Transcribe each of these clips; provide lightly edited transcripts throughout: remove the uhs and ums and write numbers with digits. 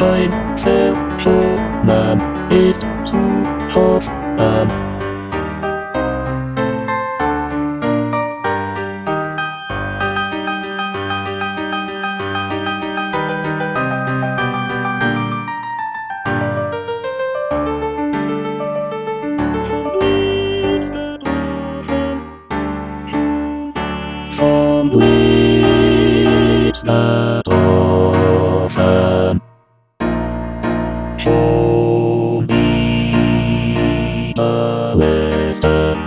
Dein Verschonen ist Superman. Vom Blitz getroffen, schon wieder Liste.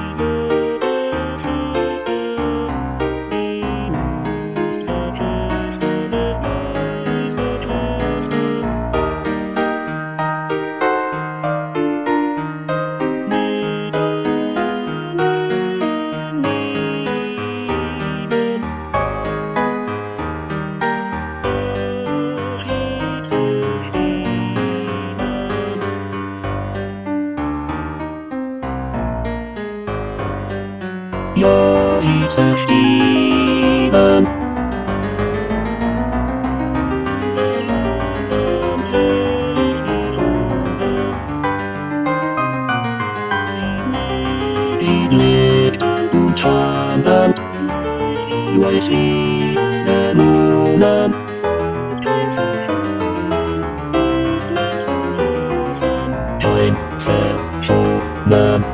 Ja, sie zerstieben. Sie blickt und handeln durch ihre Lumen. Ein Verschonen